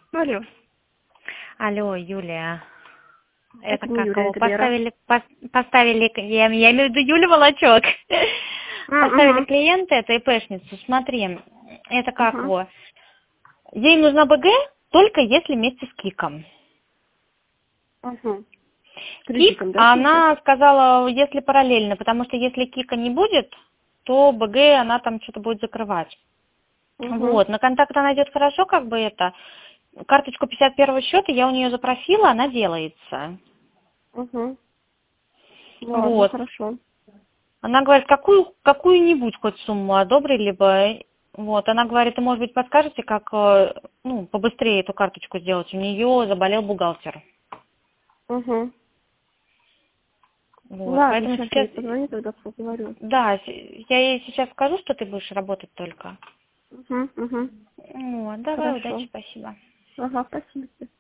Алло. Алло, Юлия. Это Это не как Юлия, его это Вера. поставили, я имею в виду Юлю Волочок. Поставили Угу. клиента, это ИПшницу. Смотри, это как Угу. его. Ей нужна БГ только если вместе с КИКом. Угу. С КИК, кредитом, да, в смысле? она сказала, если параллельно, потому что если КИКа не будет, то БГ она там что-то будет закрывать. Угу. Вот, на контакт она идет хорошо, как бы это. Карточку 51 счета я у нее запросила, она делается. Угу. Ладно, Вот. хорошо. Она говорит, какую-нибудь хоть сумму одобрили бы. Вот, она говорит, и, может быть, подскажете, как, побыстрее эту карточку сделать. У нее заболел бухгалтер. Угу. Вот, Ладно, поэтому сейчас я сейчас, ей позвоню, тогда поговорю. да, я ей сейчас скажу, что ты будешь работать только. Угу. Угу. Вот, давай, удачи, Хорошо. спасибо. Ага, спасибо тебе.